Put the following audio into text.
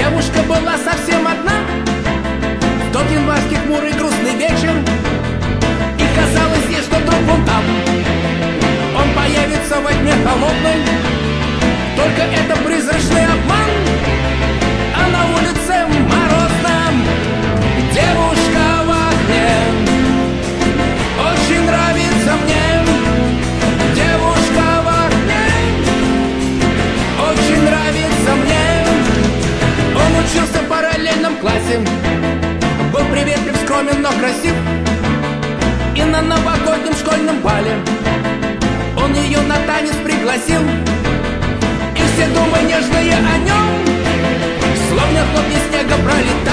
Девушка была совсем одна в тот январский хмурый грустный вечер, и казалось ей, что вдруг он там, он появится во тьме холодной. Только это призрачный обман, а на улице морозно. Девушка в окне очень нравится мне. Девушка в окне очень нравится мне. Он учился в параллельном классе, был приветлив, скромен, но красив. И на новогоднем школьном бале он ее на танец пригласил. И все думы нежные о нем, словно хлопья снега пролетают.